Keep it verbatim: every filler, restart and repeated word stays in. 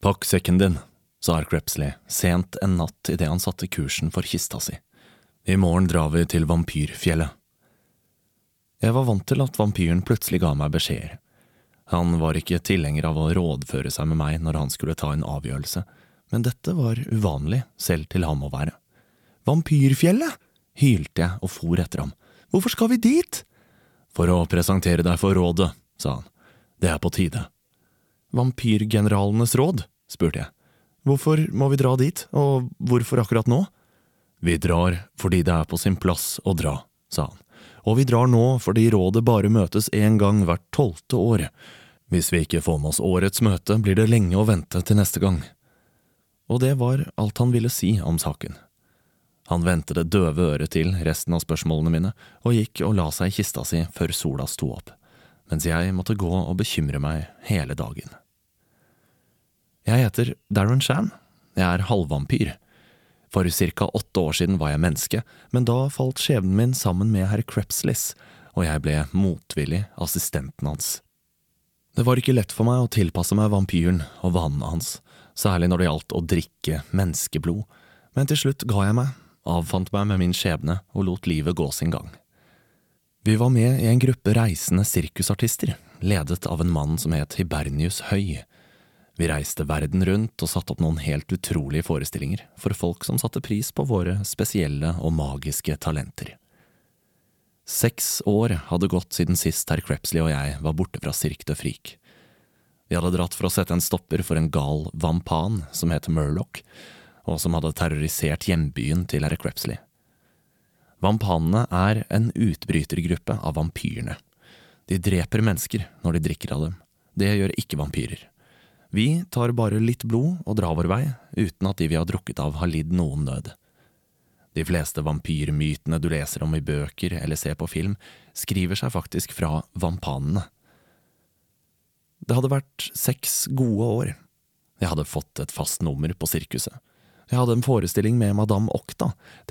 Pakk sekken din, sa herr Crepsley sent en natt i det han satte kursen for kista si. I morgen drar vi til vampyrfjellet. Jeg var vant til at vampyren plutselig ga meg beskjeder. Han var ikke tilhenger av å rådføre seg med meg når han skulle ta en avgjørelse, men dette var uvanlig selv til ham å være. Vampyrfjellet, hylte jeg og for etter ham. Hvorfor skal vi dit? For å presentere deg for rådet, sa han. Det er på tide. Vampyrgeneralenes råd, spurte jeg. Hvorfor må vi dra dit, og hvorfor akkurat nå? Vi drar fordi det er på sin plass å dra, sa han. Og vi drar nå fordi rådet bare møtes en gang hvert tolvte år. Hvis vi ikke får med oss årets møte, blir det lenge å vente til neste gang. Og det var alt han ville si om saken. Han ventet det døve øret til resten av spørsmålene mine, og gikk og la seg i kista si før sola sto opp, mens jeg måtte gå og bekymre meg hele dagen. Jeg heter Darren Shan. Jeg er halvvampyr. For cirka åtte år siden var jeg menneske, men da falt skjebnen min sammen med herr Crepsley, og jeg ble motvillig assistenten hans. Det var ikke lett for meg å tilpasse meg vampyren og vanene hans, særlig når det gjaldt å drikke menneskeblod, men til slutt ga jeg meg, avfant meg med min skjebne og lot livet gå sin gang. Vi var med i en gruppe reisende sirkusartister, ledet av en mann som het Hibernius Høy. Vi reiste verden rundt og satte opp noen helt utrolige forestillinger for folk som satte pris på våre spesielle og magiske talenter. Seks år hadde gått siden sist herr Crepsley og jeg var borte fra Cirque du Freak. Vi hadde dratt for å sette en stopper for en gal vampan som het Murloc, og som hadde terrorisert hjembyen til herr Crepsley. Vampanene er en utbrytergruppe av vampyrene. De dreper mennesker når de drikker av dem. Det gjør ikke vampyrer. Vi tar bare litt blod og drar vår vei, uten at de vi har drukket av har lidd noen nød. De fleste vampyrmytene du leser om i bøker eller ser på film, skriver seg faktisk fra vampanene. Det hadde vært seks gode år. Jeg hadde fått et fast nummer på sirkuset. Jeg hadde en forestilling med Madame Okta,